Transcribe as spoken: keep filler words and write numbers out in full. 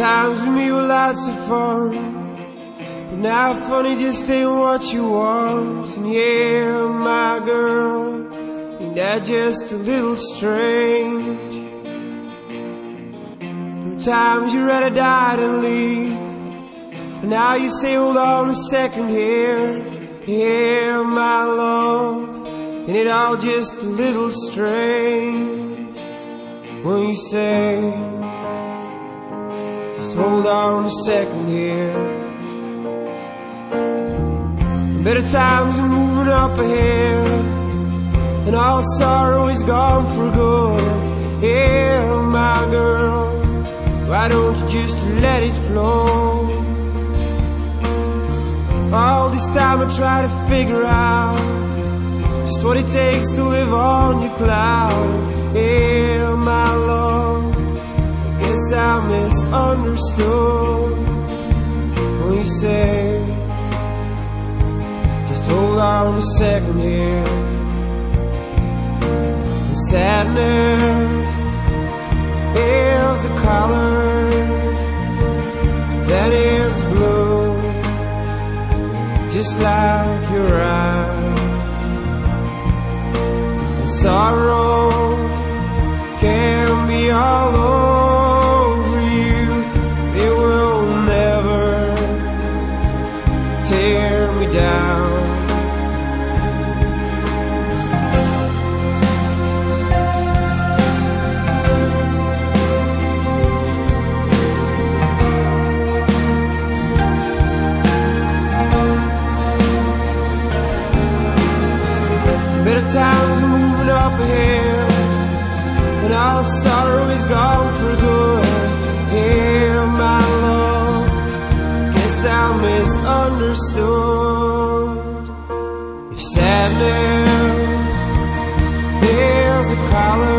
times with me were lots of fun, but now funny just ain't what you want. And yeah, my girl, ain't that just a little strange? Sometimes you'd rather die than leave, but now you say hold on a second here. Yeah, my love, ain't it all just a little strange? When you say just hold on a second here. Better times are moving up ahead, and all sorrow is gone for good. Yeah, my girl, why don't you just let it flow? All this time I try to figure out just what it takes to live on your cloud. Yeah, my love, I guess I misunderstood when you say just hold on a second here. The sadness is a color, that is blue, just like your eyes. And sorrow can be all over you, it will never tear me down. Better times are moving up ahead, and all sorrow is gone for good. Yeah, my love, guess I misunderstood. If sadness is a color,